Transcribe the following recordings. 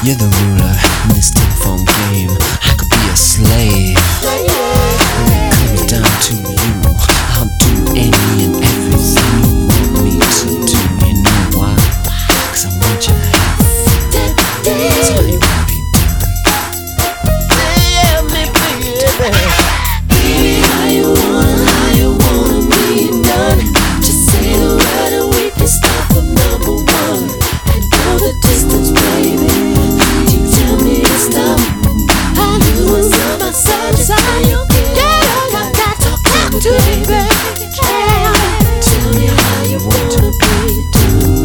You're the ruler in this telephone game. I could be a slave. When it comes down to you, I'll do any and everything you want me to do. You know why? 'Cause I want you to have fun. That's how you wanna be done. Tell me, baby, how you wanna be done. Just say the word and we can start from number one and go the distance, baby. You tell me to stop. I knew what's on my side, just how you get up. Got to talk to me, baby. Tell me how you wanna be done.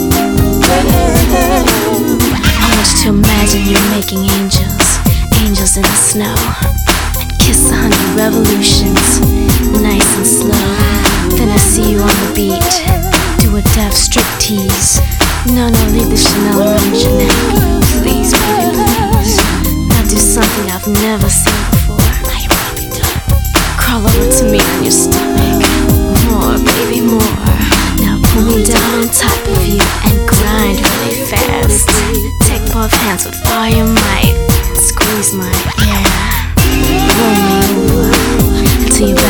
I want you to imagine you're making angels, angels in the snow, and kiss 100 revolutions, nice and slow. Then I see you on the beat, do a deaf striptease. No, leave the Chanel around your neck. Please, baby, please. Now do something I've never seen before. How you wanna be done? Crawl over to me on your stomach. More, baby, more. Now pull me down on top of you and grind really fast. Take both hands with all your might and squeeze my, yeah. Roll me over until your